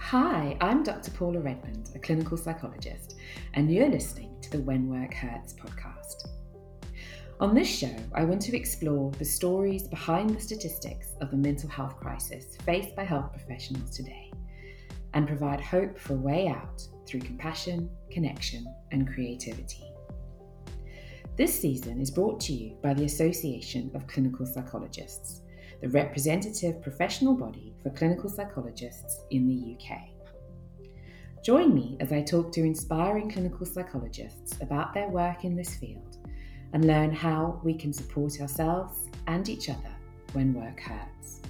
Hi, I'm Dr. Paula Redmond, a clinical psychologist, and you're listening to the When Work Hurts podcast. On this show, I want to explore the stories behind the statistics of the mental health crisis faced by health professionals today and provide hope for a way out through compassion, connection, and creativity. This season is brought to you by the Association of Clinical Psychologists, the representative professional body for clinical psychologists in the UK. Join me as I talk to inspiring clinical psychologists about their work in this field and learn how we can support ourselves and each other when work hurts.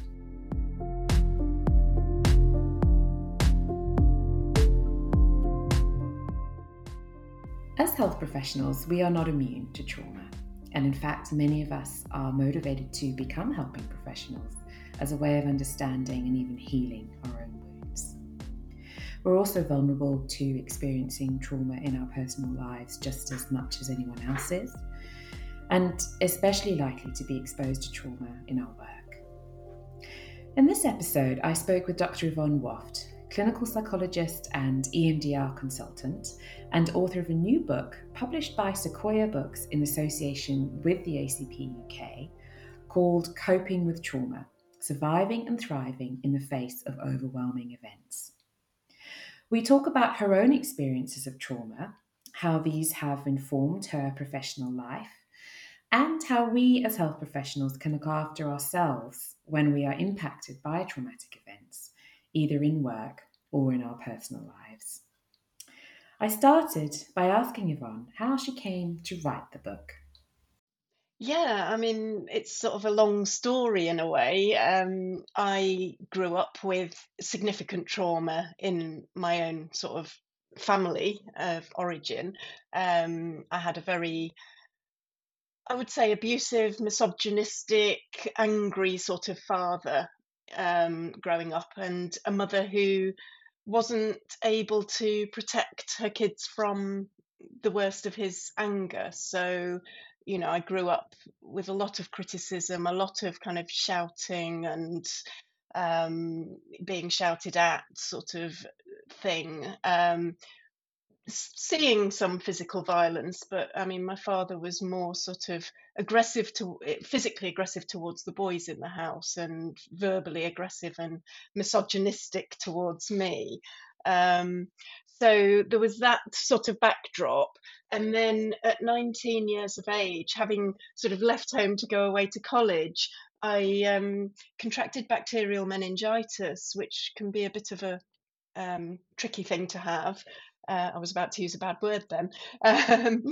As health professionals, we are not immune to trauma, and in fact, many of us are motivated to become helping professionals as a way of understanding and even healing our own wounds. We're also vulnerable to experiencing trauma in our personal lives just as much as anyone else is, and especially likely to be exposed to trauma in our work. In this episode, I spoke with Dr. Yvonne Waft, clinical psychologist and EMDR consultant, and author of a new book published by Sequoia Books in association with the ACP UK called Coping with Trauma: Surviving and Thriving in the Face of Overwhelming Events. We talk about her own experiences of trauma, how these have informed her professional life, and how we as health professionals can look after ourselves when we are impacted by traumatic events, either in work or in our personal lives. I started by asking Yvonne how she came to write the book. Yeah, I mean, it's sort of a long story in a way. I grew up with significant trauma in my own sort of family of origin. I had a very, I would say, abusive, misogynistic, angry sort of father growing up, and a mother who wasn't able to protect her kids from the worst of his anger. So, I grew up with a lot of criticism, a lot of kind of shouting and being shouted at sort of thing. Seeing some physical violence, but I mean, my father was more sort of physically aggressive towards the boys in the house, and verbally aggressive and misogynistic towards me. Um, so there was that sort of backdrop. And then at 19 years of age, having sort of left home to go away to college, I contracted bacterial meningitis, which can be a bit of a tricky thing to have. I was about to use a bad word then. Um,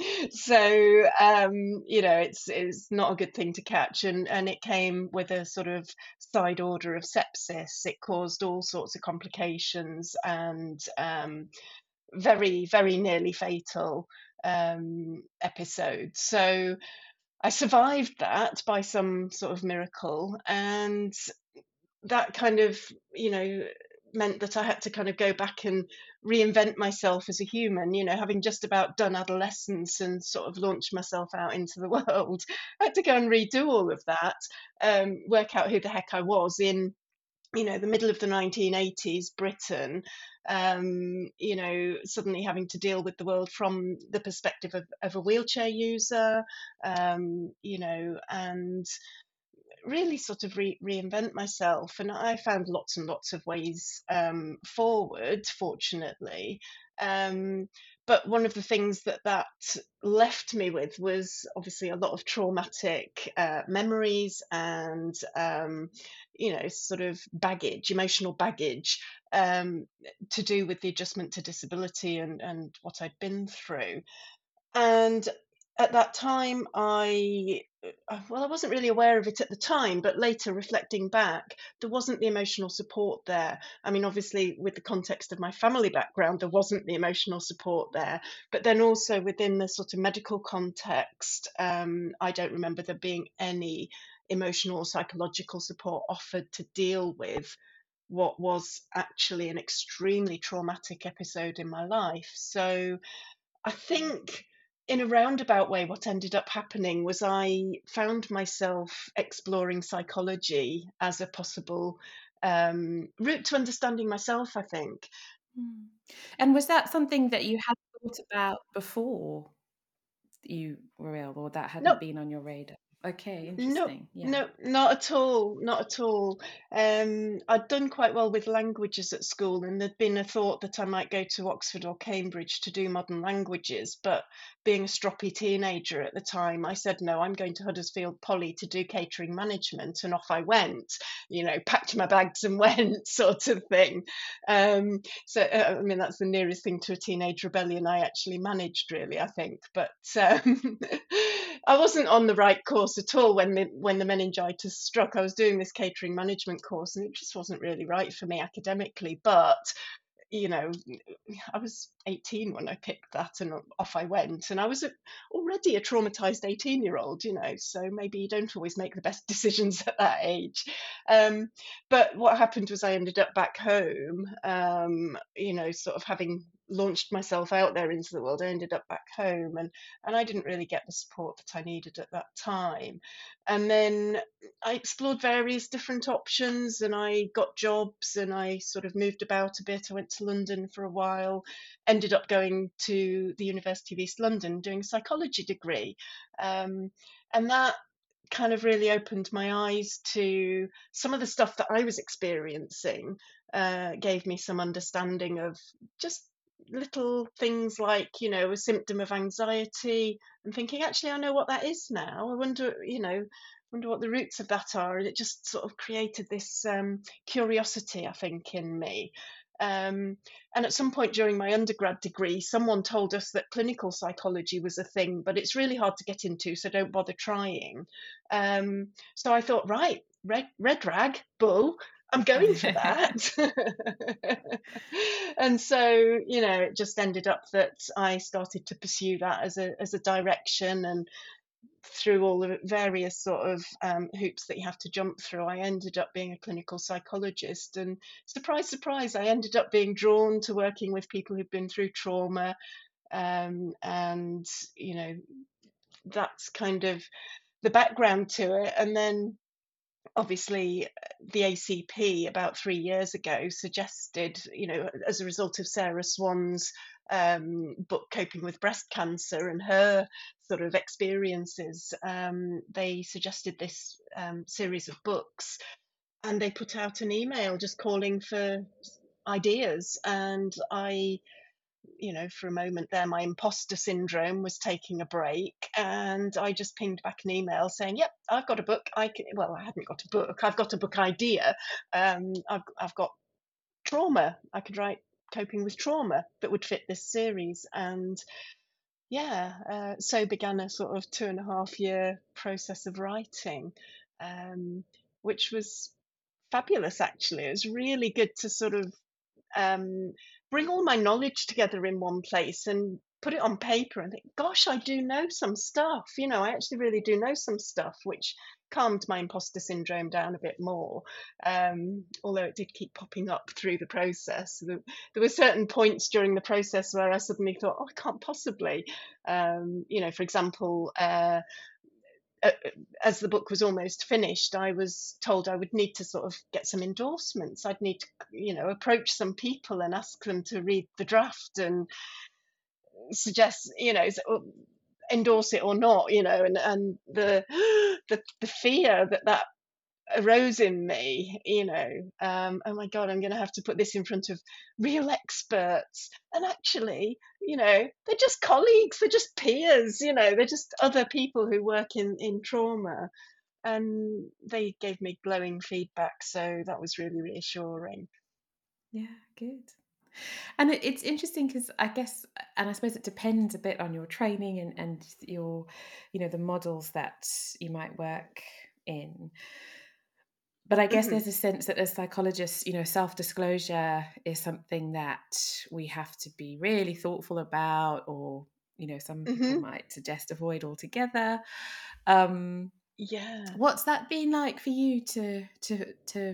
it's not a good thing to catch, and it came with a sort of side order of sepsis. It caused all sorts of complications and very, very nearly fatal episodes. So I survived that by some sort of miracle, and that kind of, meant that I had to kind of go back and reinvent myself as a human, having just about done adolescence and sort of launched myself out into the world. I had to go and redo all of that, work out who the heck I was in, the middle of the 1980s Britain, suddenly having to deal with the world from the perspective of a wheelchair user, and really sort of reinvent myself. And I found lots and lots of ways forward, fortunately. Um, but one of the things that left me with was obviously a lot of traumatic memories and, sort of baggage, emotional baggage, to do with the adjustment to disability and what I'd been through. And at that time, I wasn't really aware of it at the time, but later reflecting back, there wasn't the emotional support there. I mean, obviously, with the context of my family background, there wasn't the emotional support there. But then also within the sort of medical context, I don't remember there being any emotional or psychological support offered to deal with what was actually an extremely traumatic episode in my life. So I think in a roundabout way, what ended up happening was I found myself exploring psychology as a possible route to understanding myself, I think. Mm. And was that something that you had thought about before you were ill, or that hadn't No, been on your radar? Okay, no, interesting. Yeah. no, not at all, not at all. I'd done quite well with languages at school, and there'd been a thought that I might go to Oxford or Cambridge to do modern languages. But being a stroppy teenager at the time, I said, no, I'm going to Huddersfield Poly to do catering management. And off I went, packed my bags and went, sort of thing. I mean, that's the nearest thing to a teenage rebellion I actually managed, really, I think. But I wasn't on the right course at all when the meningitis struck. I was doing this catering management course, and it just wasn't really right for me academically. But you know, I was 18 when I picked that, and off I went. And I was already a traumatized 18-year-old, so maybe you don't always make the best decisions at that age. Um, but what happened was I ended up back home, sort of having launched myself out there into the world. I ended up back home, and I didn't really get the support that I needed at that time. And then I explored various different options, and I got jobs, and I sort of moved about a bit. I went to London for a while, ended up going to the University of East London doing a psychology degree. And that kind of really opened my eyes to some of the stuff that I was experiencing, gave me some understanding of just little things like, a symptom of anxiety, and thinking, actually, I know what that is now. I wonder what the roots of that are. And it just sort of created this curiosity, I think, in me. And at some point during my undergrad degree, someone told us that clinical psychology was a thing, but it's really hard to get into, so don't bother trying. So I thought, right, red rag, bull, I'm going for that. And so, it just ended up that I started to pursue that as a direction, and through all the various sort of hoops that you have to jump through, I ended up being a clinical psychologist. And surprise, surprise, I ended up being drawn to working with people who've been through trauma. And, that's kind of the background to it. And then obviously the ACP about 3 years ago suggested, as a result of Sarah Swan's book Coping with Breast Cancer and her sort of experiences, they suggested this series of books, and they put out an email just calling for ideas. And I, for a moment there, my imposter syndrome was taking a break, and I just pinged back an email saying, "Yep, I've got a book. Well, I hadn't got a book. I've got a book idea. I've got trauma. I could write coping with trauma that would fit this series." And yeah, so began a sort of 2.5 year process of writing, which was fabulous. Actually, it was really good to sort of um, bring all my knowledge together in one place and put it on paper and think, gosh, I do know some stuff. I actually really do know some stuff, which calmed my imposter syndrome down a bit more. Although it did keep popping up through the process. There were certain points during the process where I suddenly thought, oh, I can't possibly. For example, uh, as the book was almost finished, I was told I would need to sort of get some endorsements. I'd need to, approach some people and ask them to read the draft and suggest, endorse it or not, and the fear that arose in me, oh my God, I'm going to have to put this in front of real experts. And actually, they're just colleagues, they're just peers, they're just other people who work in trauma. And they gave me glowing feedback. So that was really reassuring. Yeah, good. And it's interesting because I guess, and I suppose it depends a bit on your training and your, the models that you might work in. But I guess Hmm. there's a sense that as psychologists, self-disclosure is something that we have to be really thoughtful about, or, some people Hmm. might suggest avoid altogether. Um, Yeah. what's that been like for you to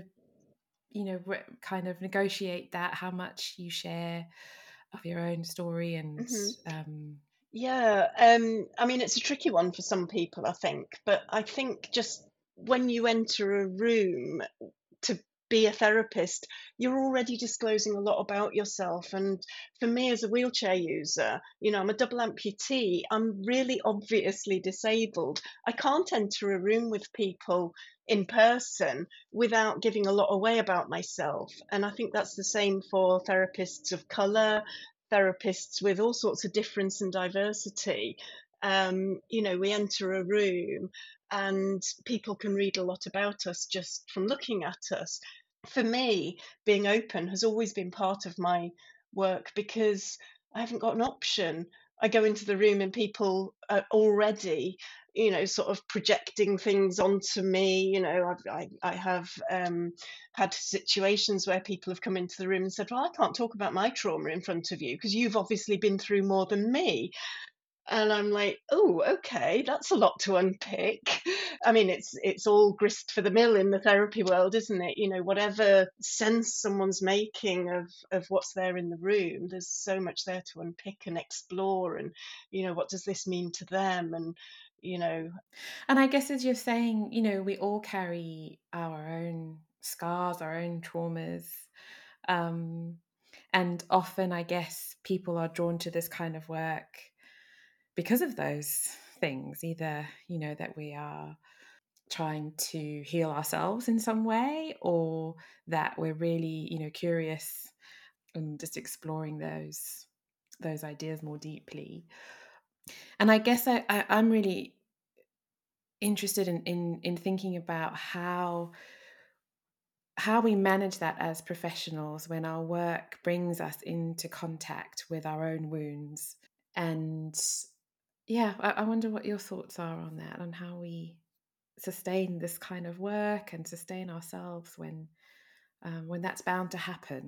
kind of negotiate that, how much you share of your own story and Hmm. Yeah, I mean, it's a tricky one for some people, I think, but I think just when you enter a room to be a therapist, you're already disclosing a lot about yourself. And for me, as a wheelchair user, I'm a double amputee. I'm really obviously disabled. I can't enter a room with people in person without giving a lot away about myself. And I think that's the same for therapists of colour, therapists with all sorts of difference and diversity. We enter a room and people can read a lot about us just from looking at us. For me, being open has always been part of my work because I haven't got an option. I go into the room and people are already, sort of projecting things onto me. I have had situations where people have come into the room and said, "Well, I can't talk about my trauma in front of you because you've obviously been through more than me." And I'm like, "Oh, okay, that's a lot to unpick." I mean, it's all grist for the mill in the therapy world, isn't it? Whatever sense someone's making of what's there in the room, there's so much there to unpick and explore. And what does this mean to them? And you know, And I guess as you're saying, we all carry our own scars, our own traumas. Um, and often, I guess, people are drawn to this kind of work because of those things, either, that we are trying to heal ourselves in some way, or that we're really, curious and just exploring those ideas more deeply. And I guess I'm really interested in thinking about how we manage that as professionals when our work brings us into contact with our own wounds. And yeah, I wonder what your thoughts are on that, on how we sustain this kind of work and sustain ourselves when that's bound to happen.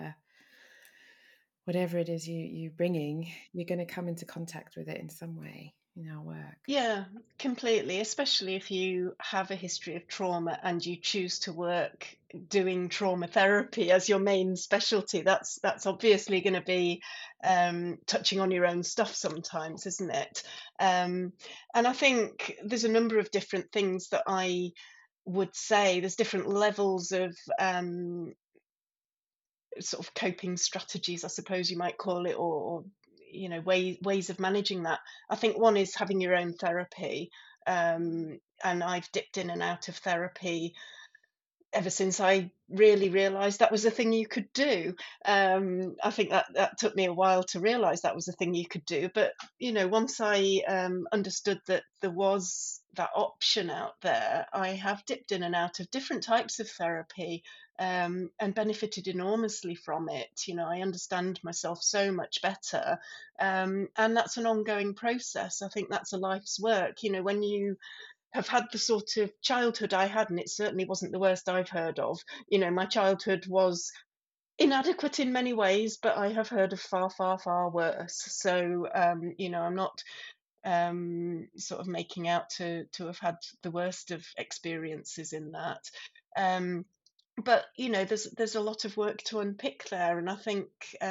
Whatever it is you bringing, you're going to come into contact with it in some way in our work. yeah, completely, especially if you have a history of trauma and you choose to work doing trauma therapy as your main specialty. That's obviously going to be touching on your own stuff sometimes, isn't it? And I think there's a number of different things that I would say. There's different levels of sort of coping strategies, I suppose you might call it, or ways of managing that. I think one is having your own therapy, and I've dipped in and out of therapy ever since I really realized that was a thing you could do. I think that took me a while to realize that was a thing you could do. But, once I understood that there was that option out there, I have dipped in and out of different types of therapy, and benefited enormously from it. I understand myself so much better. And that's an ongoing process. I think that's a life's work. When you have had the sort of childhood I had, and it certainly wasn't the worst I've heard of. My childhood was inadequate in many ways, but I have heard of far, far, far worse. So, I'm not sort of making out to have had the worst of experiences in that. Um, but there's a lot of work to unpick there, and I think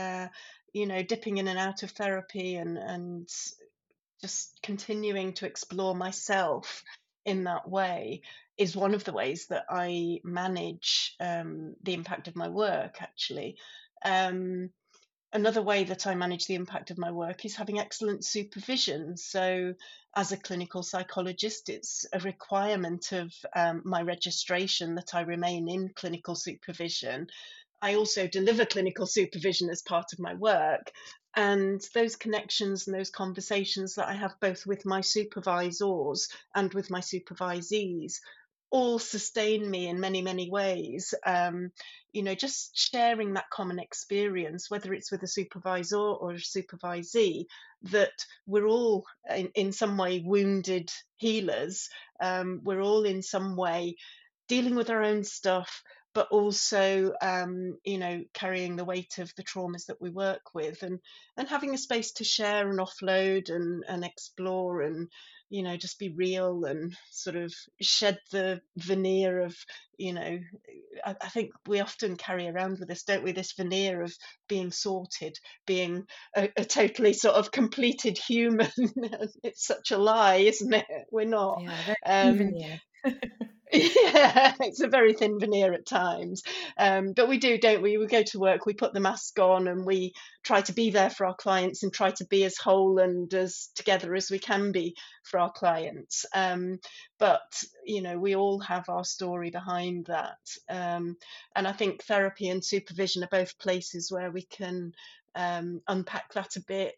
dipping in and out of therapy and just continuing to explore myself in that way is one of the ways that I manage the impact of my work, actually. Um, Another way that I manage the impact of my work is having excellent supervision. So, as a clinical psychologist, it's a requirement of my registration that I remain in clinical supervision. I also deliver clinical supervision as part of my work. And those connections and those conversations that I have both with my supervisors and with my supervisees all sustain me in many, many ways. Just sharing that common experience, whether it's with a supervisor or a supervisee, that we're all in some way wounded healers. We're all in some way dealing with our own stuff, but also, carrying the weight of the traumas that we work with, and having a space to share and offload and explore and, just be real and sort of shed the veneer of, you know, I think we often carry around with us, don't we, this veneer of being sorted, being a totally sort of completed human. It's such a lie, isn't it? We're not. Yeah, very thin Um, veneer. yeah, it's a very thin veneer at times. But we do, don't we? We go to work, we put the mask on, and we try to be there for our clients and try to be as whole and as together as we can be for our clients. But, we all have our story behind that. And I think therapy and supervision are both places where we can unpack that a bit.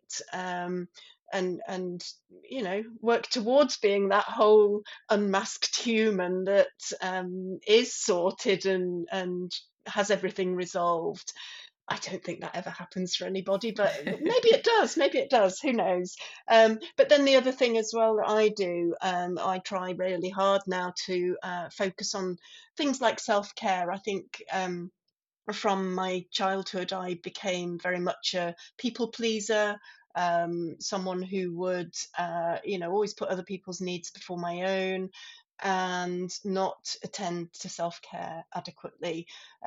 And work towards being that whole unmasked human that is sorted and has everything resolved. I don't think that ever happens for anybody, but maybe it does. Maybe it does. Who knows? But then the other thing as well that I do, I try really hard now to focus on things like self care. I think from my childhood, I became very much a people pleaser, someone who would, always put other people's needs before my own and not attend to self care adequately.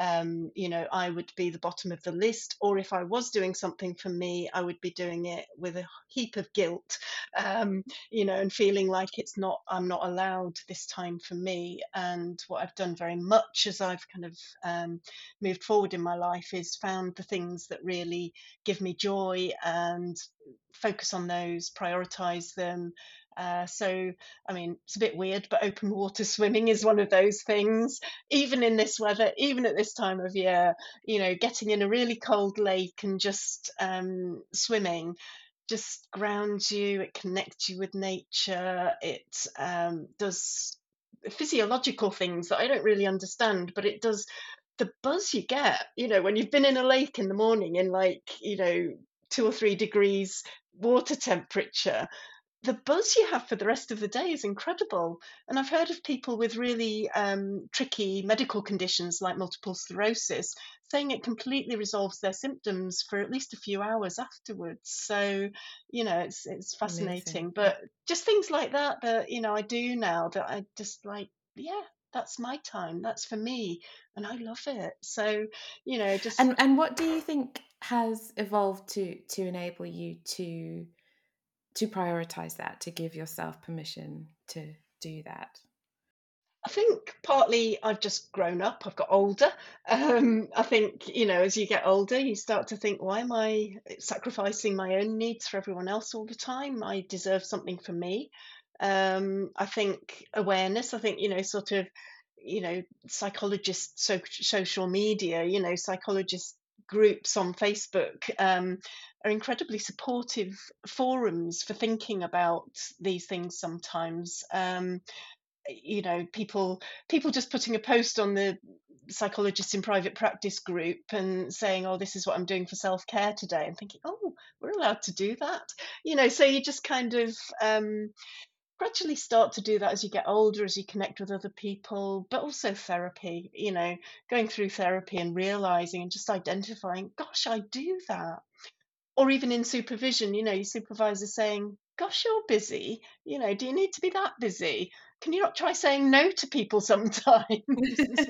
I would be the bottom of the list, or if I was doing something for me, I would be doing it with a heap of guilt, and feeling like I'm not allowed this time for me. And what I've done very much as I've kind of moved forward in my life is found the things that really give me joy and focus on those, prioritize them. So, I mean, it's a bit weird, but open water swimming is one of those things. Even in this weather, even at this time of year, getting in a really cold lake and just swimming just grounds you, it connects you with nature, it does physiological things that I don't really understand, but it does the buzz you get, when you've been in a lake in the morning in like, 2 or 3 degrees water temperature, the buzz you have for the rest of the day is incredible. And I've heard of people with really tricky medical conditions like multiple sclerosis saying it completely resolves their symptoms for at least a few hours afterwards. So, it's Amazing. fascinating. Yeah. But just things like that, I do now that I just like, yeah, that's my time. That's for me. And I love it. So, just And what do you think has evolved to enable you to prioritize that, to give yourself permission to do that? I think partly I've just grown up, I've got older. I think, as you get older, you start to think, why am I sacrificing my own needs for everyone else all the time? I deserve something for me. I think awareness, I think, sort of, psychologists, social media, psychologist groups on Facebook are incredibly supportive forums for thinking about these things sometimes. People just putting a post on the psychologist in private practice group and saying, oh, this is what I'm doing for self-care today, and thinking, oh, we're allowed to do that. So you just kind of gradually start to do that as you get older, as you connect with other people, but also therapy, going through therapy and realizing and just identifying, gosh, I do that. Or even in supervision, your supervisor saying, gosh, you're busy. Do you need to be that busy? Can you not try saying no to people sometimes?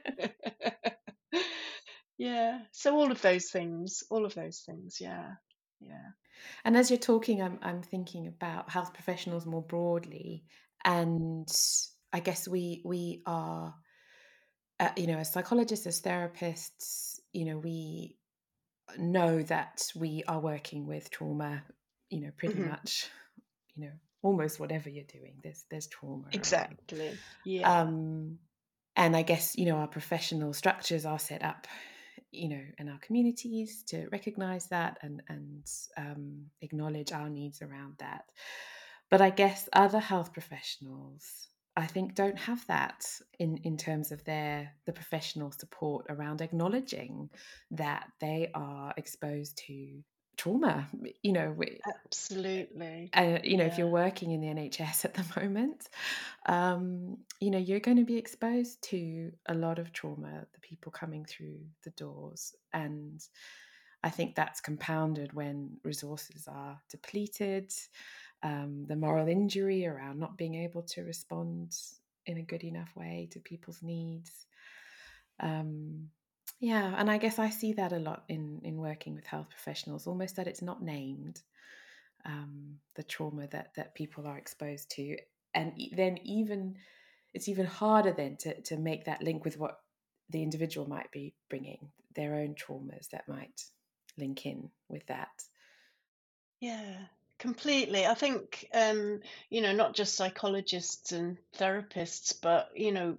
Yeah. So all of those things. Yeah. Yeah. And as you're talking, I'm thinking about health professionals more broadly, and I guess we are, as psychologists, as therapists, we know that we are working with trauma, pretty Hmm. much, almost whatever you're doing, there's trauma around. Exactly. Yeah. Um, and I guess, our professional structures are set up, in our communities to recognize that and acknowledge our needs around that. But I guess other health professionals, I think, don't have that in terms of the professional support around acknowledging that they are exposed to trauma. Absolutely. If you're Yeah. working in the NHS at the moment, you're going to be exposed to a lot of trauma, the people coming through the doors. And I think that's compounded when resources are depleted, the moral injury around not being able to respond in a good enough way to people's needs. Um, yeah, and I guess I see that a lot in working with health professionals, almost that it's not named, the trauma that people are exposed to, and then even it's even harder then to make that link with what the individual might be bringing, their own traumas that might link in with that. Yeah, completely. I think, not just psychologists and therapists, but,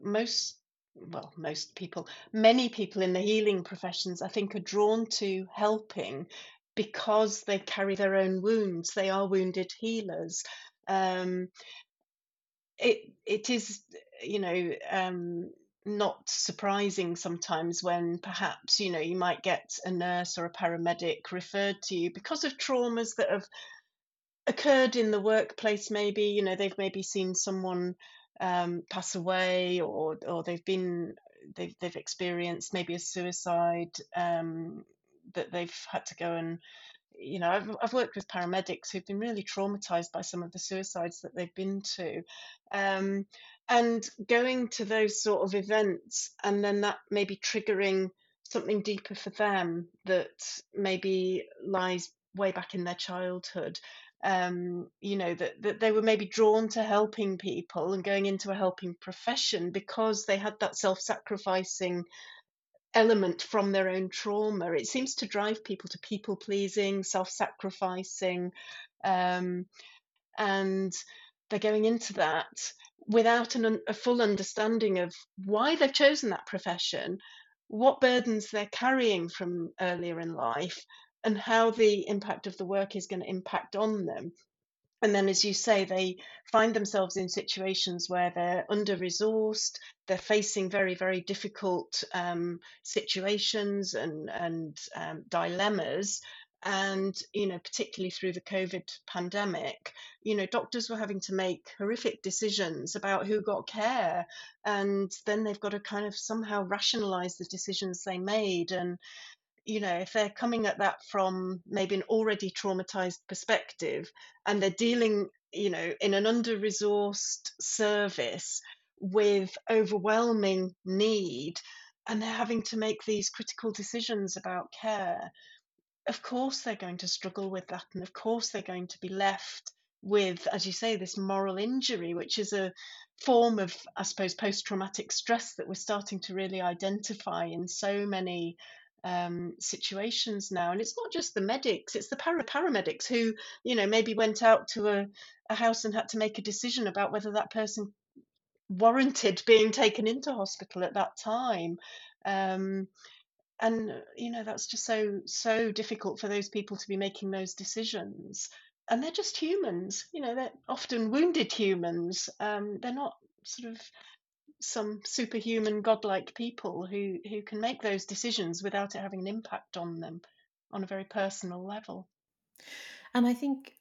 most people, many people in the healing professions, I think, are drawn to helping because they carry their own wounds. They are wounded healers. Um, it is, not surprising sometimes when perhaps, you might get a nurse or a paramedic referred to you because of traumas that have occurred in the workplace. Maybe they've maybe seen someone pass away, or they've experienced maybe a suicide, that they've had to go and I've worked with paramedics who've been really traumatized by some of the suicides that they've been to. Um, and going to those sort of events, and then that maybe triggering something deeper for them that maybe lies way back in their childhood. That they were maybe drawn to helping people and going into a helping profession because they had that self sacrificing element from their own trauma. It seems to drive people to people pleasing, self sacrificing, um, and they're going into that without a full understanding of why they've chosen that profession, what burdens they're carrying from earlier in life, and how the impact of the work is going to impact on them. And then, as you say, they find themselves in situations where they're under resourced, they're facing very, very difficult situations and dilemmas. And, particularly through the COVID pandemic, doctors were having to make horrific decisions about who got care. And then they've got to kind of somehow rationalize the decisions they made. And if they're coming at that from maybe an already traumatized perspective, and they're dealing, in an under-resourced service with overwhelming need, and they're having to make these critical decisions about care, of course they're going to struggle with that. And of course they're going to be left with, as you say, this moral injury, which is a form of, I suppose, post-traumatic stress that we're starting to really identify in so many situations now. And it's not just the medics, it's the paramedics who, maybe went out to a house and had to make a decision about whether that person warranted being taken into hospital at that time. Um, and that's just so difficult for those people to be making those decisions. And they're just humans, they're often wounded humans. They're not sort of some superhuman godlike people who can make those decisions without it having an impact on them on a very personal level. And I think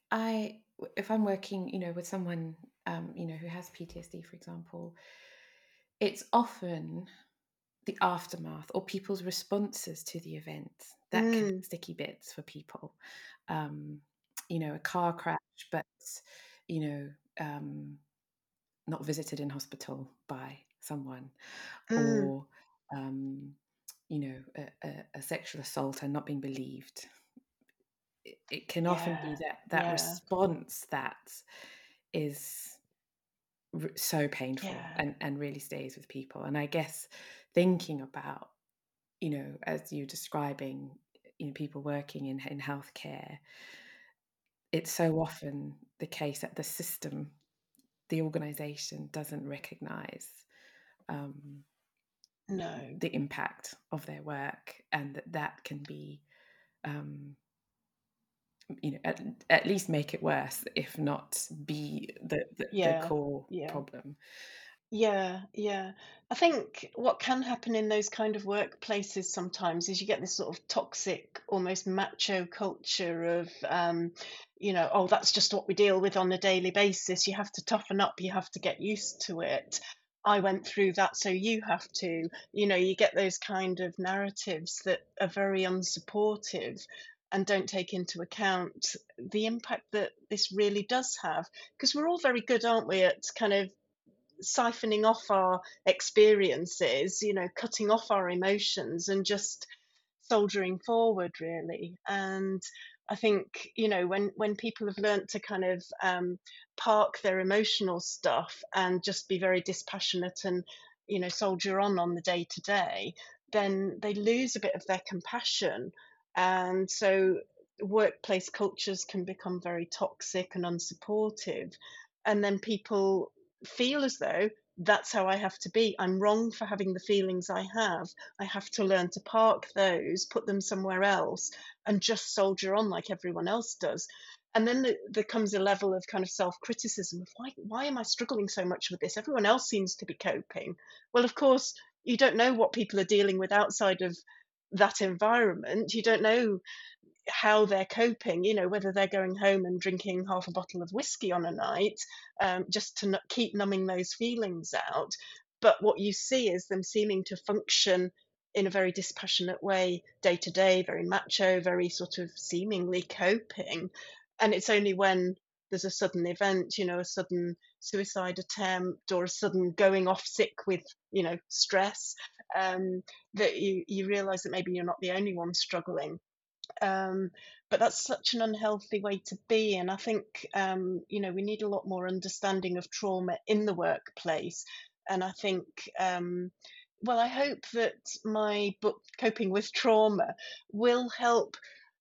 if I'm working, with someone, who has PTSD, for example, it's often the aftermath or people's responses to the event that can Mm, be sticky bits for people. Um, a car crash, but you know, um, not visited in hospital by someone, mm, or a sexual assault and not being believed. It can often yeah, be that yeah, response that is so painful yeah. and really stays with people. And I guess thinking about, as you're describing, people working in healthcare, it's so often the case that the system, the organization doesn't recognize um, No. the impact of their work, and that can be, um, at least make it worse, if not be the Yeah, core yeah. problem. Yeah, yeah. I think what can happen in those kind of workplaces sometimes is you get this sort of toxic, almost macho culture of, oh, that's just what we deal with on a daily basis. You have to toughen up, you have to get used to it. I went through that, so you have to. You get those kind of narratives that are very unsupportive and don't take into account the impact that this really does have. Because we're all very good, aren't we, at kind of siphoning off our experiences, cutting off our emotions and just soldiering forward, really. And I think, when people have learnt to kind of park their emotional stuff and just be very dispassionate and, soldier on the day to day, then they lose a bit of their compassion. And so workplace cultures can become very toxic and unsupportive. And then people feel as though that's how I have to be. I'm wrong for having the feelings I have. I have to learn to park those, put them somewhere else, and just soldier on like everyone else does. And then there comes a level of kind of self-criticism of why am I struggling so much with this? Everyone else seems to be coping. Well, of course, you don't know what people are dealing with outside of that environment. You don't know how they're coping, whether they're going home and drinking half a bottle of whiskey on a night, just to keep numbing those feelings out. But what you see is them seeming to function in a very dispassionate way day to day, very macho, very sort of seemingly coping. And it's only when there's a sudden event, a sudden suicide attempt or a sudden going off sick with, stress, that you realize that maybe you're not the only one struggling. um, but that's such an unhealthy way to be. And I think, we need a lot more understanding of trauma in the workplace. And I think, well, I hope that my book, Coping with Trauma, will help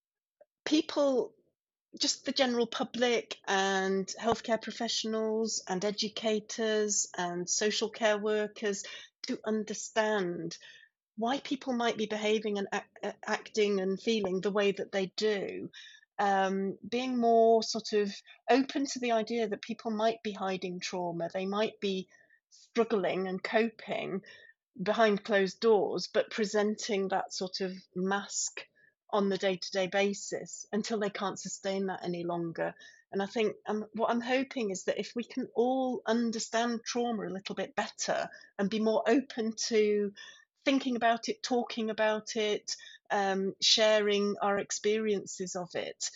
people, just the general public and healthcare professionals and educators and social care workers, to understand why people might be behaving and acting and feeling the way that they do. Being more sort of open to the idea that people might be hiding trauma, they might be struggling and coping behind closed doors, but presenting that sort of mask on the day to day basis until they can't sustain that any longer. And I think, what I'm hoping is that if we can all understand trauma a little bit better and be more open to thinking about it, talking about it, sharing our experiences of it,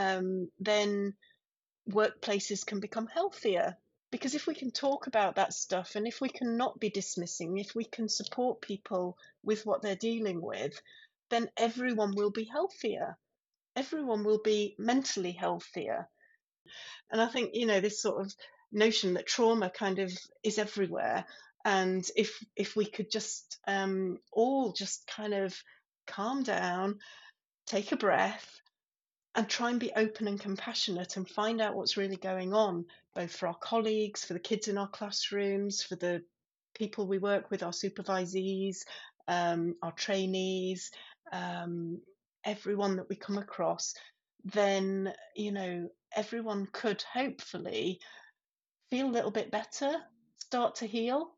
then workplaces can become healthier. Because if we can talk about that stuff and if we can not be dismissing, if we can support people with what they're dealing with, then everyone will be healthier. Everyone will be mentally healthier. And I think, this sort of notion that trauma kind of is everywhere. And if we could just all just kind of calm down, take a breath, and try and be open and compassionate and find out what's really going on, both for our colleagues, for the kids in our classrooms, for the people we work with, our supervisees, our trainees, um, everyone that we come across, then, everyone could hopefully feel a little bit better, start to heal,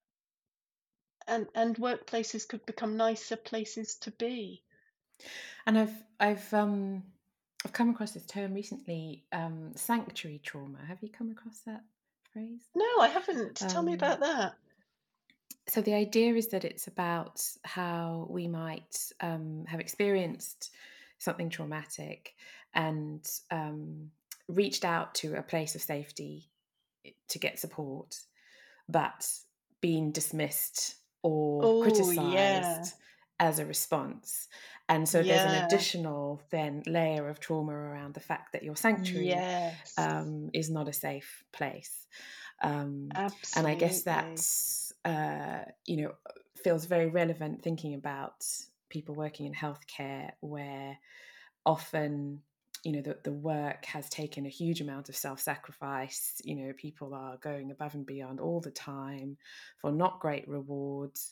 and workplaces could become nicer places to be. And I've come across this term recently, sanctuary trauma. Have you come across that phrase? No, I haven't. Tell me Um, about that. so the idea is that it's about how we might have experienced something traumatic and reached out to a place of safety to get support, but being dismissed or Oh, yeah. criticized as a response. And so there's an Yeah. additional then layer of trauma around the fact that your sanctuary Yes. is not a safe place. Um, and I guess Absolutely. that's, feels very relevant thinking about people working in healthcare where often the work has taken a huge amount of self-sacrifice. People are going above and beyond all the time for not great rewards,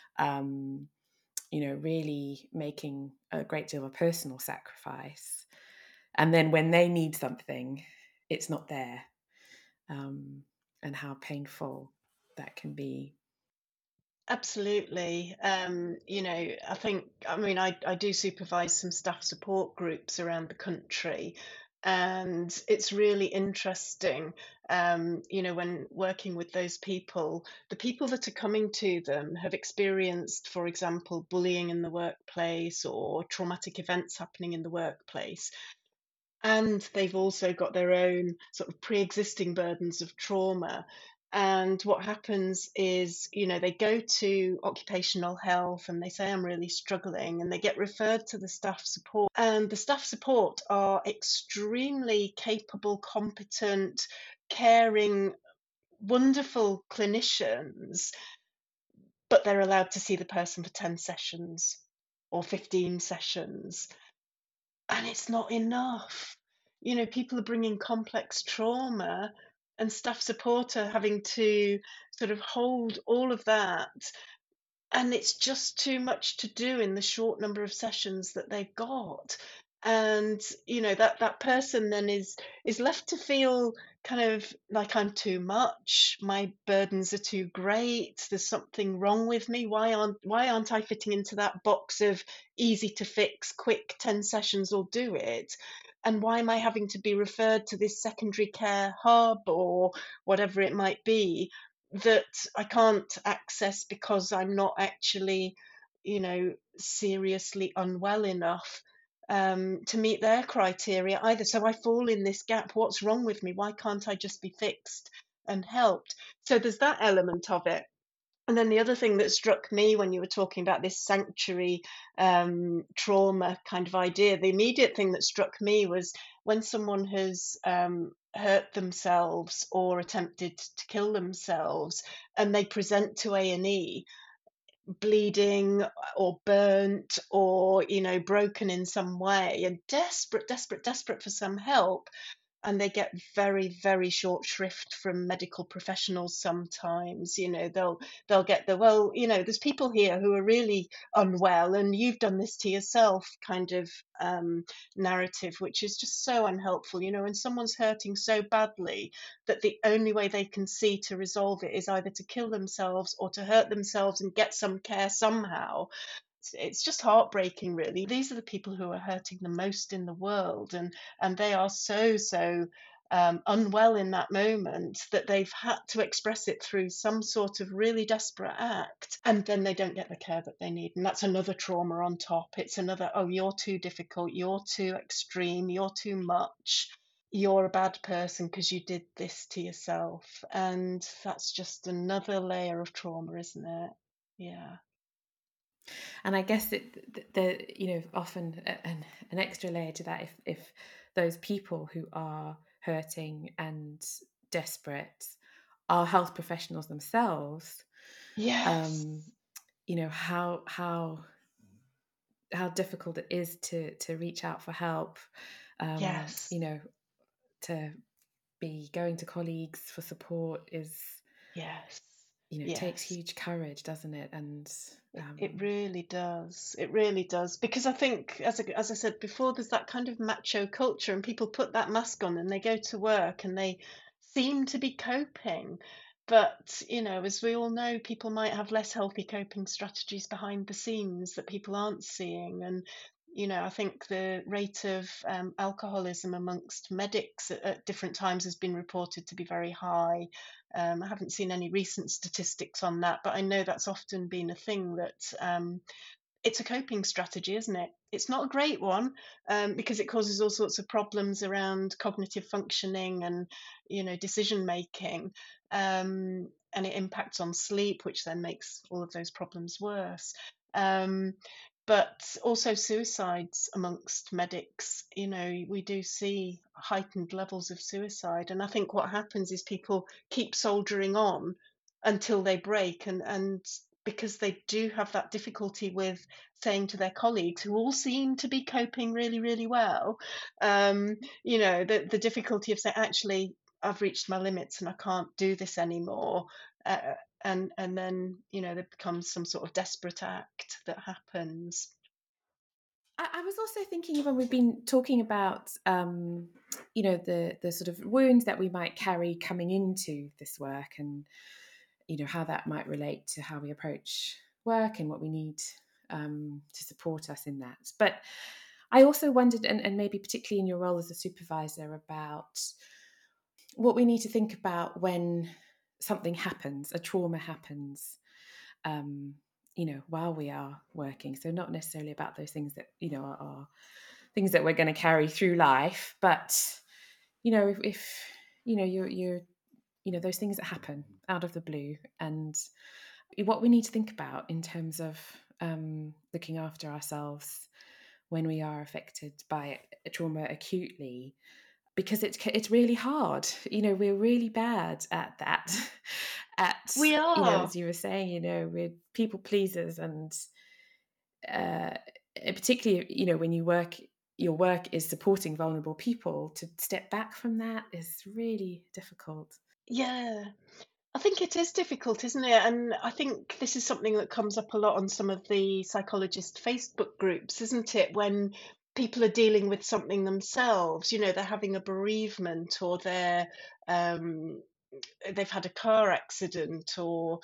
really making a great deal of personal sacrifice, and then when they need something, it's not there, and how painful that can be. Absolutely. I do supervise some staff support groups around the country, and it's really interesting, when working with those people, the people that are coming to them have experienced, for example, bullying in the workplace or traumatic events happening in the workplace. And they've also got their own sort of pre-existing burdens of trauma. And what happens is, they go to occupational health and they say, I'm really struggling, and they get referred to the staff support. And the staff support are extremely capable, competent, caring, wonderful clinicians, but they're allowed to see the person for 10 sessions or 15 sessions. And it's not enough. People are bringing complex trauma, and staff support are having to sort of hold all of that, and it's just too much to do in the short number of sessions that they've got. And that person then is left to feel kind of like, I'm too much, my burdens are too great, there's something wrong with me, why aren't I fitting into that box of easy to fix, quick, 10 sessions will do it, and why am I having to be referred to this secondary care hub or whatever it might be, that I can't access because I'm not actually, seriously unwell enough to meet their criteria either. So I fall in this gap. What's wrong with me? Why can't I just be fixed and helped? So there's that element of it. And then the other thing that struck me when you were talking about this sanctuary trauma kind of idea, the immediate thing that struck me was when someone has hurt themselves or attempted to kill themselves, and they present to A&E bleeding or burnt or broken in some way, and desperate, desperate, desperate for some help, and they get very, very short shrift from medical professionals sometimes. They'll get the, well, there's people here who are really unwell and you've done this to yourself kind of narrative, which is just so unhelpful. When someone's hurting so badly that the only way they can see to resolve it is either to kill themselves or to hurt themselves and get some care somehow. It's just heartbreaking, really. These are the people who are hurting the most in the world, and they are so unwell in that moment that they've had to express it through some sort of really desperate act, and then they don't get the care that they need, and that's another trauma on top. It's another, oh, you're too difficult, you're too extreme, you're too much, you're a bad person because you did this to yourself, and that's just another layer of trauma, isn't it? Yeah. And I guess often an extra layer to that, if those people who are hurting and desperate are health professionals themselves, Yes. um, how difficult it is to reach out for help, Yes. to be going to colleagues for support is, Yes. takes Yes. huge courage, doesn't it? And It really does. It really does. Because I think, as I said before, there's that kind of macho culture, and people put that mask on and they go to work and they seem to be coping. But, as we all know, people might have less healthy coping strategies behind the scenes that people aren't seeing. And, I think the rate of alcoholism amongst medics at different times has been reported to be very high. I haven't seen any recent statistics on that, but I know that's often been a thing that it's a coping strategy, isn't it? It's not a great one because it causes all sorts of problems around cognitive functioning and decision making, and it impacts on sleep, which then makes all of those problems worse. Um, but also suicides amongst medics. We do see heightened levels of suicide, and I think what happens is people keep soldiering on until they break, and because they do have that difficulty with saying to their colleagues, who all seem to be coping really, really well, the difficulty of saying, actually, I've reached my limits and I can't do this anymore. Uh, and then, there becomes some sort of desperate act that happens. I was also thinking, when we've been talking about, the sort of wounds that we might carry coming into this work, and how that might relate to how we approach work and what we need to support us in that. But I also wondered, and maybe particularly in your role as a supervisor, about what we need to think about when something happens, a trauma happens, um, while we are working. So not necessarily about those things that, are things that we're going to carry through life, but, if you're those things that happen out of the blue, and what we need to think about in terms of looking after ourselves when we are affected by trauma acutely, because it's really hard. We're really bad at that. At We are. as you were saying, we're people pleasers, and uh, particularly when your work is supporting vulnerable people, to step back from that is really difficult. Yeah. I think it is difficult, isn't it? And I think this is something that comes up a lot on some of the psychologist Facebook groups, isn't it? When people are dealing with something themselves, they're having a bereavement, or um, they've had a car accident, or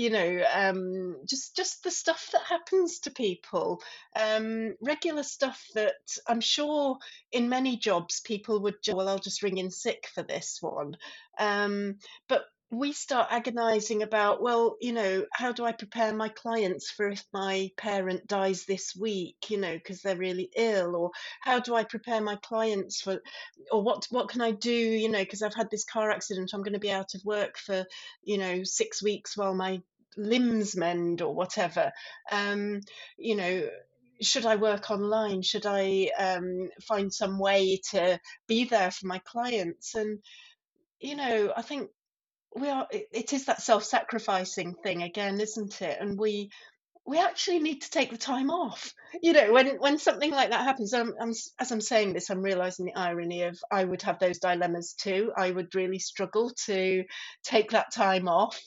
just the stuff that happens to people, regular stuff that I'm sure in many jobs people would well, I'll just ring in sick for this one. But we start agonizing about, well, how do I prepare my clients for if my parent dies this week, because they're really ill, or how do I prepare my clients for, or what can I do, because I've had this car accident, I'm going to be out of work for 6 weeks while my limbs mend, or whatever. You know, should I work online? Should I find some way to be there for my clients? And I think it is that self-sacrificing thing again, isn't it? And we actually need to take the time off. When something like that happens, as I'm saying this, I'm realizing the irony of, I would have those dilemmas too. I would really struggle to take that time off.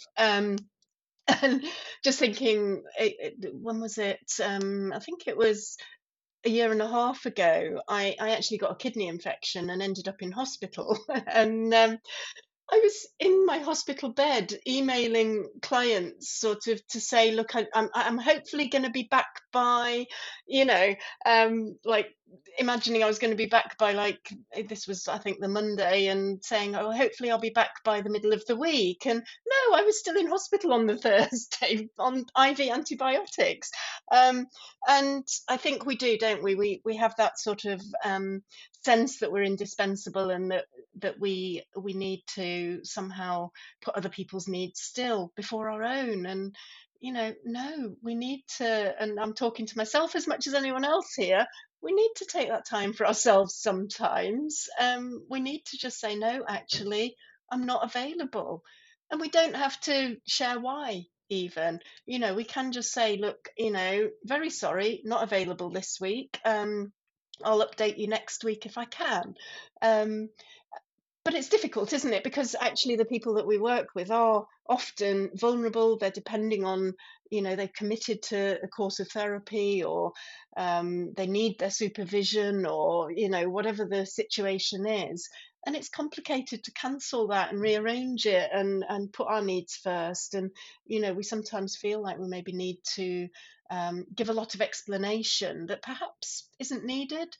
And just thinking, when was it? I think it was a year and a half ago. I actually got a kidney infection and ended up in hospital. And I was in my hospital bed emailing clients, sort of to say, look, I'm hopefully going to be back by, you know, like, imagining I was going to be back by, like, this was, I think, the Monday, and saying, oh, hopefully I'll be back by the middle of the week. And no, I was still in hospital on the Thursday on IV antibiotics. Um, and I think we do, don't we? We have that sort of sense that we're indispensable, and that we need to somehow put other people's needs still before our own. And no, we need to, and I'm talking to myself as much as anyone else here, we need to take that time for ourselves sometimes. We need to just say, no, actually, I'm not available. And we don't have to share why, even. We can just say, look, very sorry, not available this week. I'll update you next week if I can. um, but it's difficult, isn't it? Because actually, the people that we work with are often vulnerable. They're depending on, they've committed to a course of therapy, or they need their supervision, or, whatever the situation is. And it's complicated to cancel that and rearrange it, and put our needs first. And, we sometimes feel like we maybe need to give a lot of explanation that perhaps isn't needed.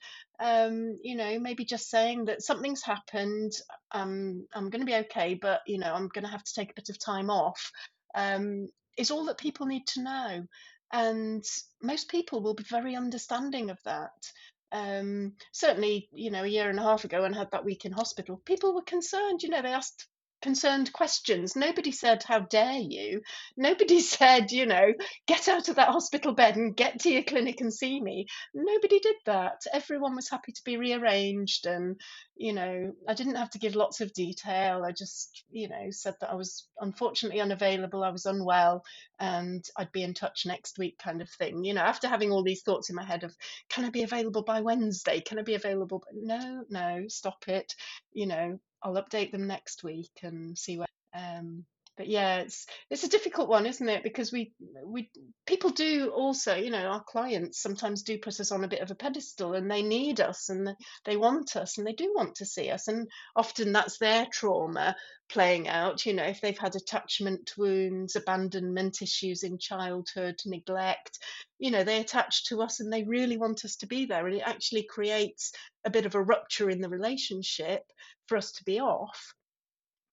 Maybe just saying that something's happened, I'm going to be okay, but I'm going to have to take a bit of time off, um, is all that people need to know. And most people will be very understanding of that. Certainly, a year and a half ago, when I had that week in hospital, people were concerned. They asked concerned questions. Nobody said, how dare you? Nobody said, get out of that hospital bed and get to your clinic and see me. Nobody did that. Everyone was happy to be rearranged. And I didn't have to give lots of detail. I just said that I was unfortunately unavailable, I was unwell, and I'd be in touch next week, kind of thing. After having all these thoughts in my head of, can I be available by Wednesday, can I be available? No, no, stop it. I'll update them next week and see where. um but yeah, it's a difficult one, isn't it? Because we people do also, our clients sometimes do put us on a bit of a pedestal, and they need us, and they want us, and they do want to see us. And often that's their trauma playing out. If they've had attachment wounds, abandonment issues in childhood, neglect, they attach to us, and they really want us to be there. And it actually creates a bit of a rupture in the relationship for us to be off.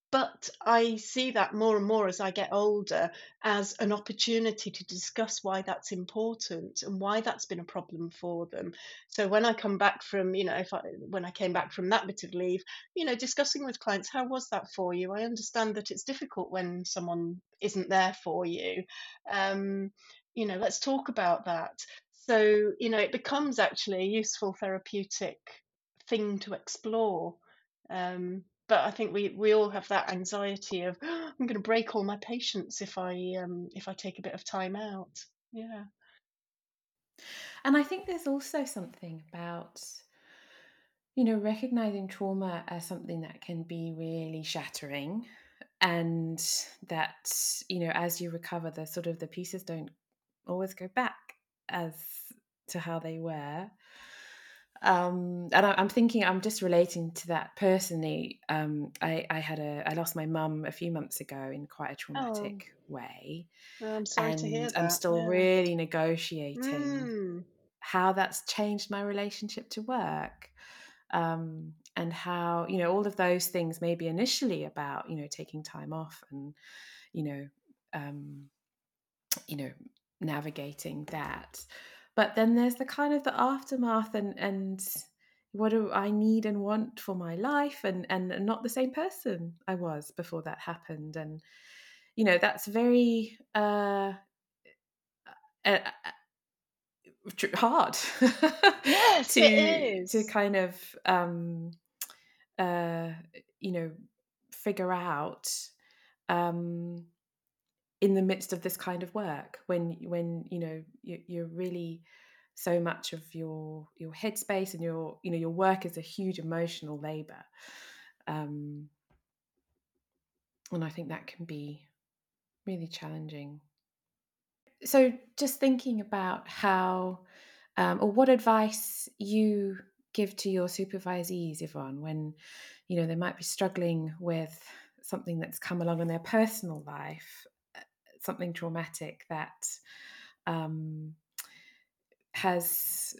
But I see that more and more as I get older as an opportunity to discuss why that's important and why that's been a problem for them. So when I come back from, when I came back from that bit of leave, discussing with clients, how was that for you? I understand that it's difficult when someone isn't there for you. Um, let's talk about that. So, it becomes actually a useful therapeutic thing to explore. But I think we all have that anxiety of I'm going to break all my patients if I take a bit of time out. Yeah. And I think there's also something about, recognizing trauma as something that can be really shattering, and that, as you recover, the sort of the pieces don't always go back as to how they were. And I'm thinking, I'm just relating to that personally. I lost my mum a few months ago in quite a Oh, traumatic way, I'm sorry to hear and I'm that. still Yeah. really negotiating Mm. how that's changed my relationship to work. And how, all of those things maybe initially about, taking time off and, you know, um, you know, navigating that. But then there's the kind of the aftermath, and what do I need and want for my life, and not the same person I was before that happened. And, that's very uh, hard Yes, it to is. kind of uh, you know figure out, um, in the midst of this kind of work, when you're really, so much of your headspace and your work is a huge emotional labor, um, and I think that can be really challenging. So just thinking about how, or what advice you give to your supervisees, Yvonne, when they might be struggling with something that's come along in their personal life, something traumatic that, um, has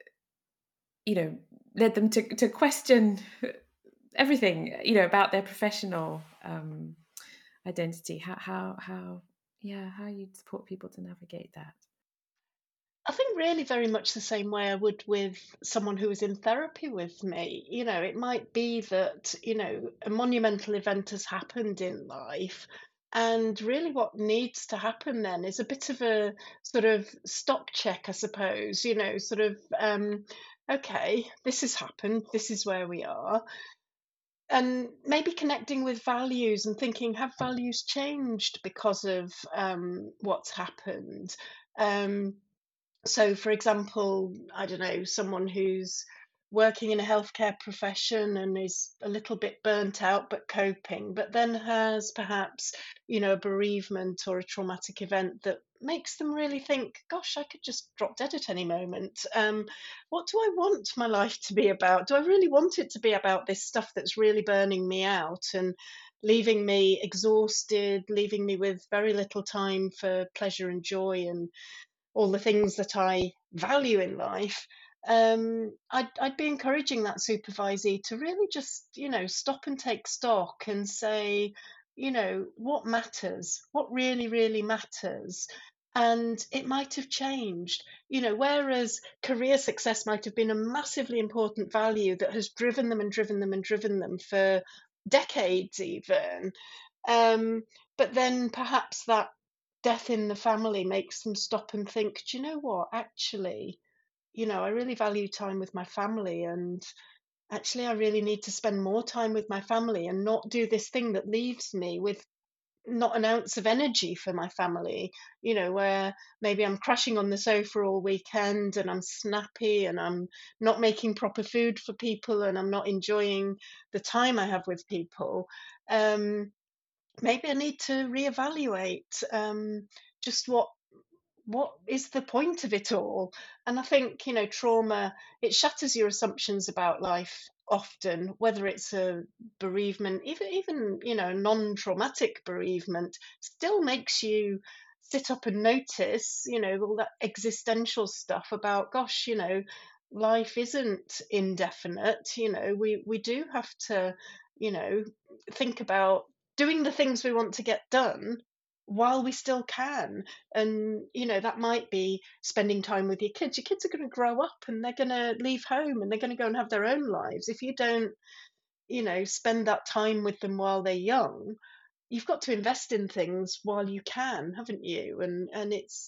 led them to question everything, about their professional, identity. How yeah, how you support people to navigate that. I think really very much the same way I would with someone who was in therapy with me. It might be that, a monumental event has happened in life. And really, what needs to happen then is a bit of a sort of stock check, I suppose, okay, this has happened, this is where we are. And maybe connecting with values and thinking, have values changed because of what's happened? Um, so, for example, I don't know, someone who's working in a healthcare profession and is a little bit burnt out but coping, but then has perhaps, a bereavement or a traumatic event that makes them really think, gosh, I could just drop dead at any moment. What do I want my life to be about? Do I really want it to be about this stuff that's really burning me out and leaving me exhausted, leaving me with very little time for pleasure and joy and all the things that I value in life? I'd be encouraging that supervisee to really just, stop and take stock and say, what matters, what really, really matters. And it might have changed, whereas career success might have been a massively important value that has driven them and driven them and driven them for decades, even. Um, but then perhaps that death in the family makes them stop and think, do you know what? Actually, I really value time with my family, and actually, I really need to spend more time with my family and not do this thing that leaves me with not an ounce of energy for my family, where maybe I'm crashing on the sofa all weekend and I'm snappy and I'm not making proper food for people and I'm not enjoying the time I have with people. Um, Maybe I need to reevaluate just what is the point of it all. And I think, trauma, it shatters your assumptions about life often, whether it's a bereavement, even non-traumatic bereavement, still makes you sit up and notice, all that existential stuff about, gosh, life isn't indefinite. We do have to, you know think about doing the things we want to get done while we still can. And, that might be spending time with your kids. Your kids are going to grow up and they're going to leave home and they're going to go and have their own lives. If you don't, spend that time with them while they're young, you've got to invest in things while you can, haven't you? And it's,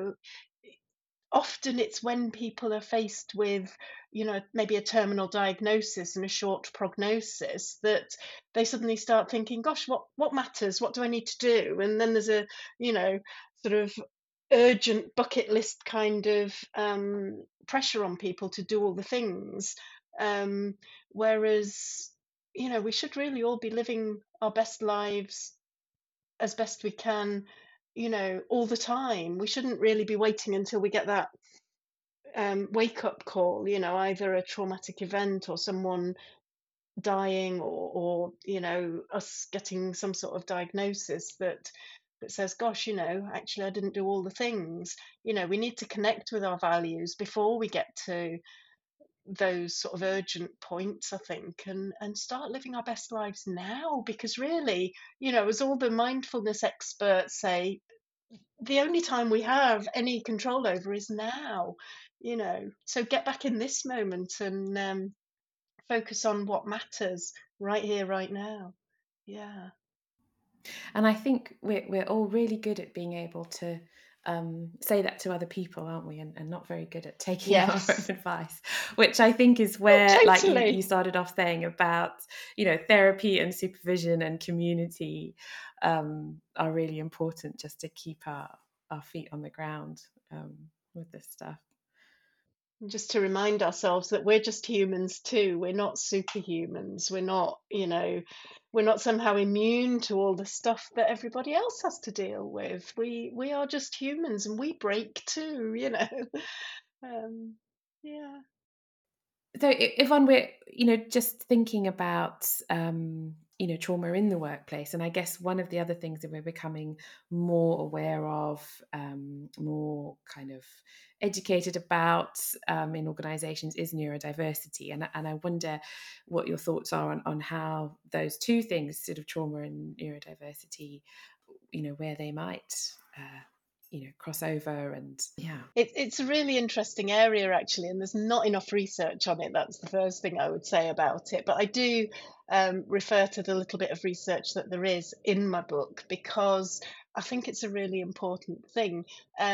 often it's when people are faced with, maybe a terminal diagnosis and a short prognosis, that they suddenly start thinking, gosh, what matters? What do I need to do? And then there's a, you know, sort of urgent bucket list kind of pressure on people to do all the things. Um, Whereas, we should really all be living our best lives as best we can, all the time. We shouldn't really be waiting until we get that wake up call, either a traumatic event or someone dying, or us getting some sort of diagnosis that says, gosh, actually I didn't do all the things. We need to connect with our values before we get to those sort of urgent points, I think, and start living our best lives now, because really, as all the mindfulness experts say, the only time we have any control over is now. So get back in this moment and focus on what matters right here, right now. Yeah. And I think we're all really good at being able to say that to other people, aren't we? And not very good at taking our own Yes. advice, which I think is Oh, where, like you totally. started off saying about, therapy and supervision and community are really important, just to keep our feet on the ground with this stuff. Just to remind ourselves that we're just humans too. We're not superhumans. We're not, we're not somehow immune to all the stuff that everybody else has to deal with. We are just humans and we break too. Um, yeah. So if on we're just thinking about trauma in the workplace, and I guess one of the other things that we're becoming more aware of, more kind of educated about in organizations, is neurodiversity. And I wonder what your thoughts are on how those two things, sort of trauma and neurodiversity, where they might cross over. And yeah. It's a really interesting area, actually, and there's not enough research on it. That's the first thing I would say about it. But I do refer to the little bit of research that there is in my book, because I think it's a really important thing.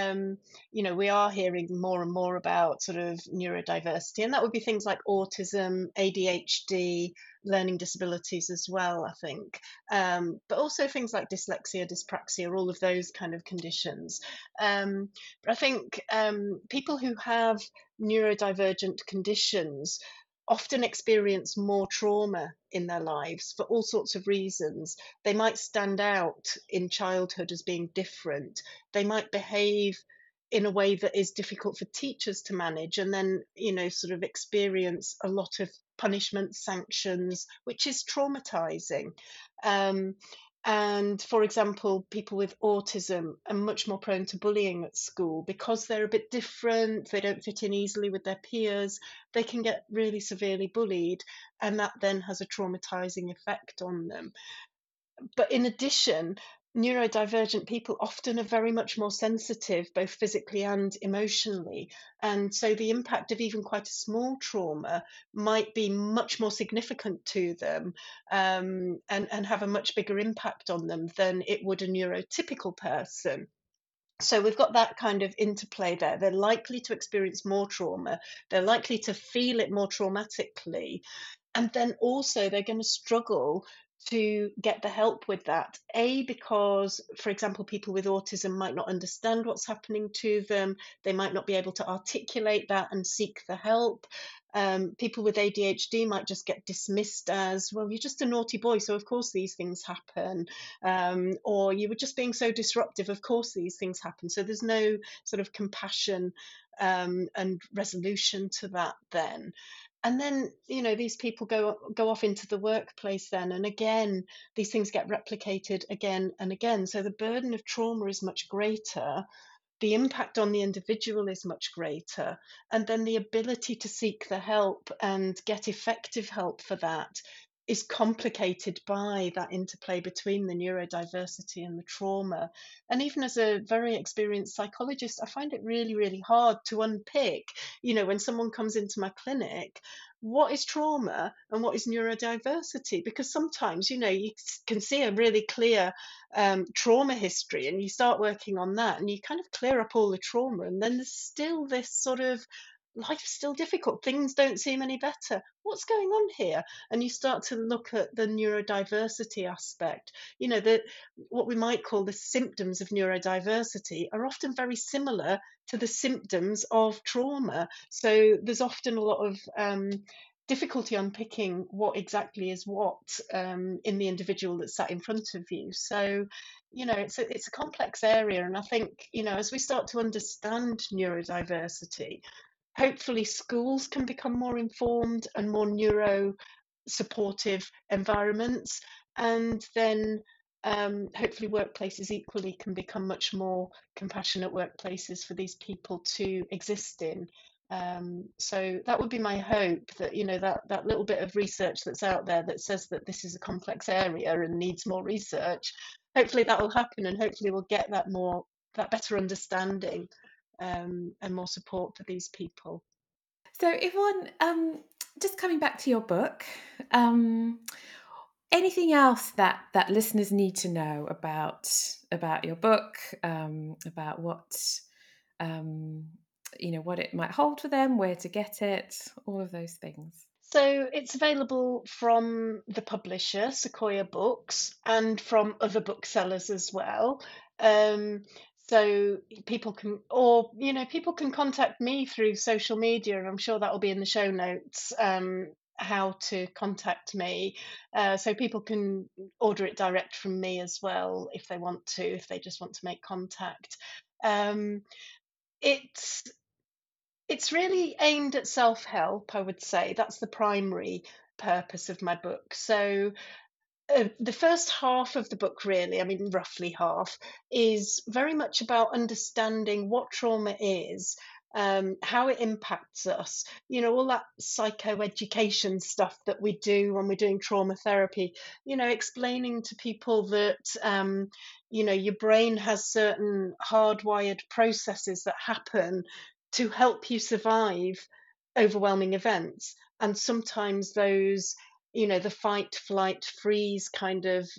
We are hearing more and more about sort of neurodiversity, and that would be things like autism, ADHD, learning disabilities as well, I think. But also things like dyslexia, dyspraxia, all of those kind of conditions. Um, but I think people who have neurodivergent conditions often experience more trauma in their lives for all sorts of reasons. They might stand out in childhood as being different. They might behave in a way that is difficult for teachers to manage, and then, sort of experience a lot of punishment, sanctions, which is traumatizing. Um, and for example, people with autism are much more prone to bullying at school because they're a bit different, they don't fit in easily with their peers, they can get really severely bullied, and that then has a traumatizing effect on them. But in addition, neurodivergent people often are very much more sensitive, both physically and emotionally. And so the impact of even quite a small trauma might be much more significant to them, and have a much bigger impact on them than it would a neurotypical person. So we've got that kind of interplay there. They're likely to experience more trauma, they're likely to feel it more traumatically, and then also they're going to struggle to get the help with that. A, because, for example, people with autism might not understand what's happening to them, they might not be able to articulate that and seek the help. People with ADHD might just get dismissed as, well, you're just a naughty boy, so of course these things happen. Or you were just being so disruptive, of course these things happen. So there's no sort of compassion and resolution to that then. And then, these people go off into the workplace then, and again these things get replicated again and again. So the burden of trauma is much greater, the impact on the individual is much greater, and then the ability to seek the help and get effective help for that is complicated by that interplay between the neurodiversity and the trauma. And even as a very experienced psychologist, I find it really, really hard to unpick, when someone comes into my clinic, what is trauma and what is neurodiversity? Because sometimes, you can see a really clear trauma history and you start working on that and you kind of clear up all the trauma. And then there's still this sort of life's still difficult. Things don't seem any better. What's going on here? And you start to look at the neurodiversity aspect. That what we might call the symptoms of neurodiversity are often very similar to the symptoms of trauma. So there's often a lot of difficulty unpicking what exactly is what in the individual that's sat in front of you. So, it's a complex area, and I think as we start to understand neurodiversity, hopefully schools can become more informed and more neuro supportive environments, and then hopefully workplaces equally can become much more compassionate workplaces for these people to exist in. So that would be my hope, that that little bit of research that's out there that says that this is a complex area and needs more research, hopefully that will happen, and hopefully we'll get that better understanding, and more support for these people. So, Yvonne, just coming back to your book, um, anything else that listeners need to know about your book, about um, what it might hold for them, where to get it, all of those things. So it's available from the publisher, Sequoia Books, and from other booksellers as well. Um, so people can contact me through social media, and I'm sure that will be in the show notes. How to contact me, so people can order it direct from me as well if they want to, if they just want to make contact. Um, it's it's really aimed at self-help, I would say. That's the primary purpose of my book. So, the first half of the book, really, I mean, roughly half, is very much about understanding what trauma is, how it impacts us, all that psychoeducation stuff that we do when we're doing trauma therapy, explaining to people that, your brain has certain hardwired processes that happen to help you survive overwhelming events. And sometimes those, the fight, flight, freeze kind of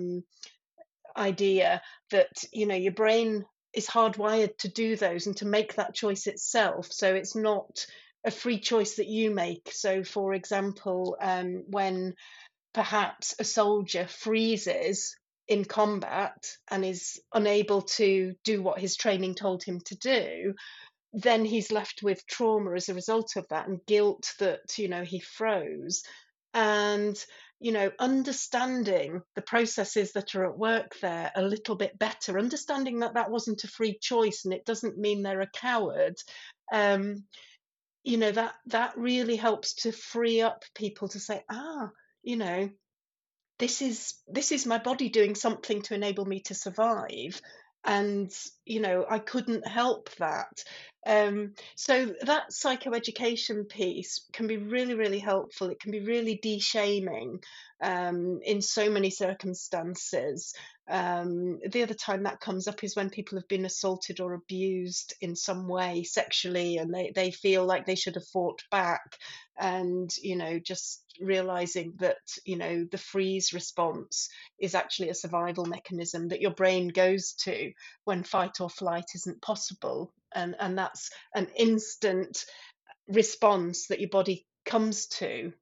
idea, that, your brain is hardwired to do those and to make that choice itself. So it's not a free choice that you make. So, for example, when perhaps a soldier freezes in combat and is unable to do what his training told him to do, then he's left with trauma as a result of that, and guilt that, he froze. And, understanding the processes that are at work there a little bit better, understanding that that wasn't a free choice and it doesn't mean they're a coward. um, that really helps to free up people to say, you know this is my body doing something to enable me to survive, and I couldn't help that. So that psychoeducation piece can be really, really helpful. It can be really de-shaming, in so many circumstances. The other time that comes up is when people have been assaulted or abused in some way sexually, and they feel like they should have fought back, and just realizing that the freeze response is actually a survival mechanism that your brain goes to when fight or flight isn't possible, and that's an instant response that your body comes to.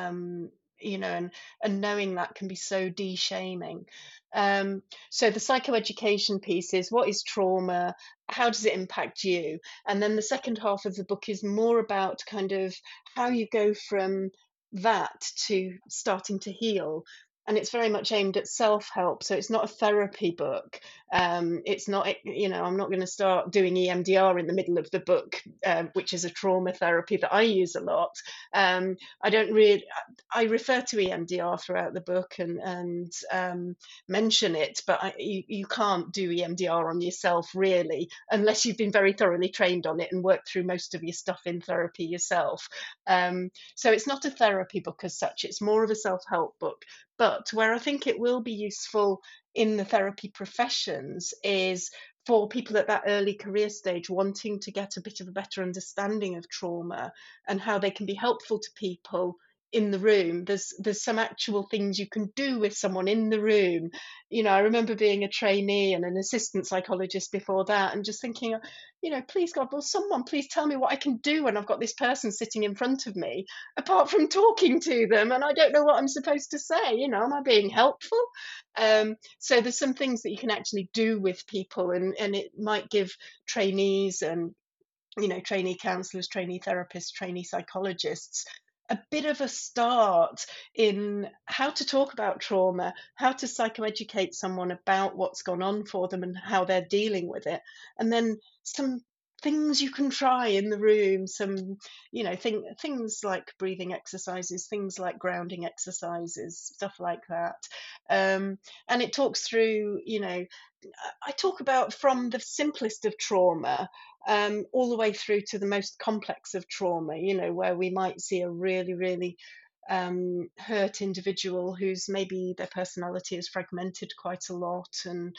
And knowing that can be so de-shaming. So the psychoeducation piece is, what is trauma, how does it impact you? And then the second half of the book is more about kind of how you go from that to starting to heal. and it's very much aimed at self-help. So it's not a therapy book. It's not, I'm not going to start doing EMDR in the middle of the book, which is a trauma therapy that I use a lot. I don't really, I refer to EMDR throughout the book and mention it, but you can't do EMDR on yourself really, unless you've been very thoroughly trained on it and worked through most of your stuff in therapy yourself. So it's not a therapy book as such, it's more of a self-help book. But where I think it will be useful in the therapy professions is for people at that early career stage wanting to get a bit of a better understanding of trauma and how they can be helpful to people in the room. There's some actual things you can do with someone in the room. I remember being a trainee and an assistant psychologist before that, and just thinking, please God, will someone please tell me what I can do when I've got this person sitting in front of me, apart from talking to them, and I don't know what I'm supposed to say. Am I being helpful? So there's some things that you can actually do with people, and it might give trainees and trainee counselors, trainee therapists, trainee psychologists a bit of a start in how to talk about trauma, how to psychoeducate someone about what's gone on for them and how they're dealing with it. And then some things you can try in the room, some, things like breathing exercises, things like grounding exercises, stuff like that. And it talks through, I talk about from the simplest of trauma all the way through to the most complex of trauma, where we might see a really, really hurt individual who's maybe their personality is fragmented quite a lot, and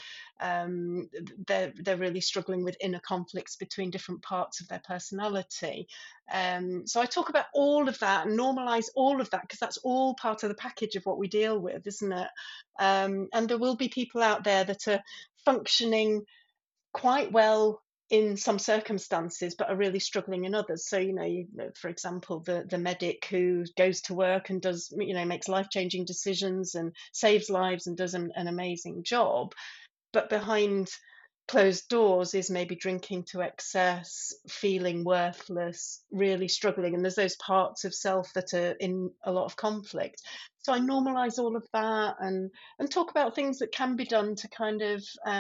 they're really struggling with inner conflicts between different parts of their personality. So I talk about all of that and normalize all of that, because that's all part of the package of what we deal with, isn't it? And there will be people out there that are functioning quite well in some circumstances, but are really struggling in others. So, for example, the medic who goes to work and does, makes life-changing decisions and saves lives and does an amazing job, but behind closed doors is maybe drinking to excess, feeling worthless, really struggling. And there's those parts of self that are in a lot of conflict. So I normalize all of that and talk about things that can be done to kind of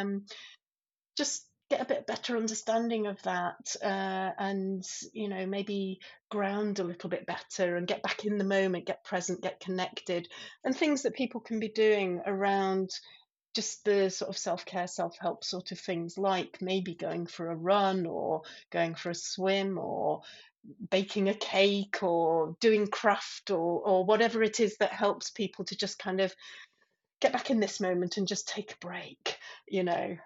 just get a bit better understanding of that, and maybe ground a little bit better and get back in the moment, get present, get connected, and things that people can be doing around just the sort of self-care, self-help sort of things, like maybe going for a run or going for a swim or baking a cake or doing craft, or whatever it is that helps people to just kind of get back in this moment and just take a break, you know.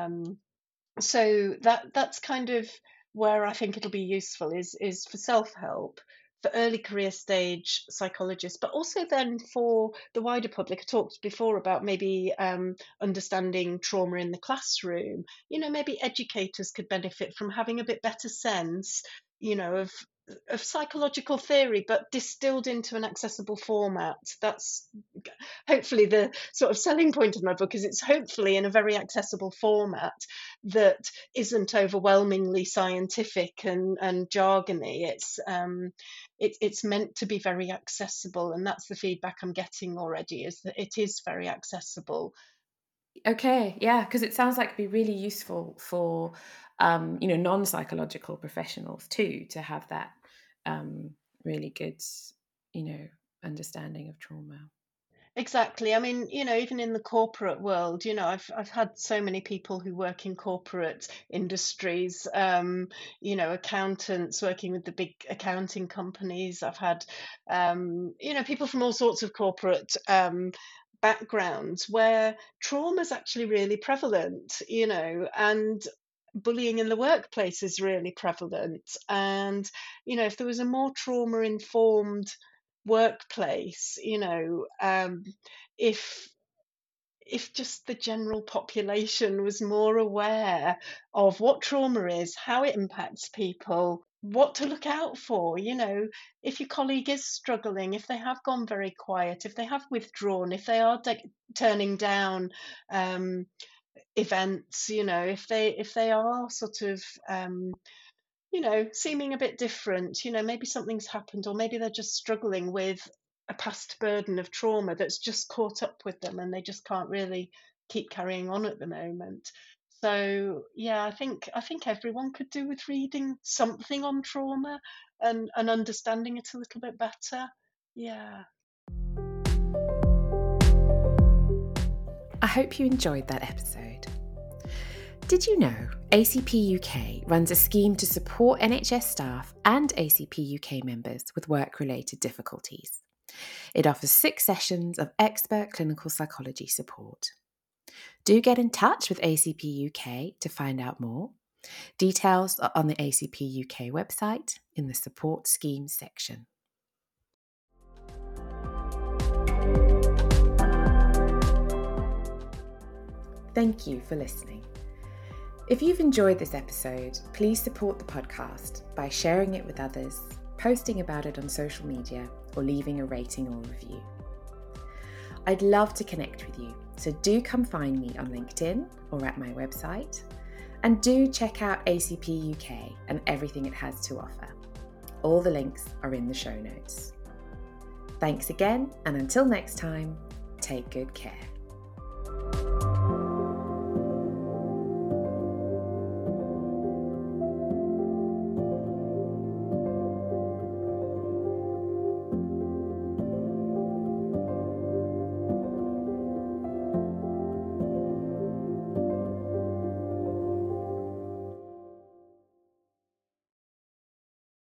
So that's kind of where I think it'll be useful, is for self-help, for early career stage psychologists, but also then for the wider public. I talked before about maybe understanding trauma in the classroom. Maybe educators could benefit from having a bit better sense, of psychological theory, but distilled into an accessible format. That's hopefully the sort of selling point of my book, is it's hopefully in a very accessible format that isn't overwhelmingly scientific and jargony. It's meant to be very accessible, and that's the feedback I'm getting already, is that it is very accessible. Okay, yeah, because it sounds like it'd be really useful for, non-psychological professionals too, to have that really good, you know, understanding of trauma. Exactly. I mean, even in the corporate world, I've had so many people who work in corporate industries, accountants working with the big accounting companies. I've had, people from all sorts of corporate backgrounds where trauma is actually really prevalent, and bullying in the workplace is really prevalent. And, if there was a more trauma informed workplace, if just the general population was more aware of what trauma is, how it impacts people, what to look out for, if your colleague is struggling, if they have gone very quiet, if they have withdrawn, if they are turning down events, if they are sort of seeming a bit different, maybe something's happened, or maybe they're just struggling with a past burden of trauma that's just caught up with them, and they just can't really keep carrying on at the moment. So yeah, I think everyone could do with reading something on trauma and understanding it a little bit better. Yeah. I hope you enjoyed that episode. Did you know ACP UK runs a scheme to support NHS staff and ACP UK members with work-related difficulties? It offers 6 sessions of expert clinical psychology support. Do get in touch with ACP UK to find out more. Details are on the ACP UK website in the support schemes section. Thank you for listening. If you've enjoyed this episode, please support the podcast by sharing it with others, posting about it on social media, or leaving a rating or review. I'd love to connect with you, so do come find me on LinkedIn or at my website, and do check out ACP UK and everything it has to offer. All the links are in the show notes. Thanks again, and until next time, take good care.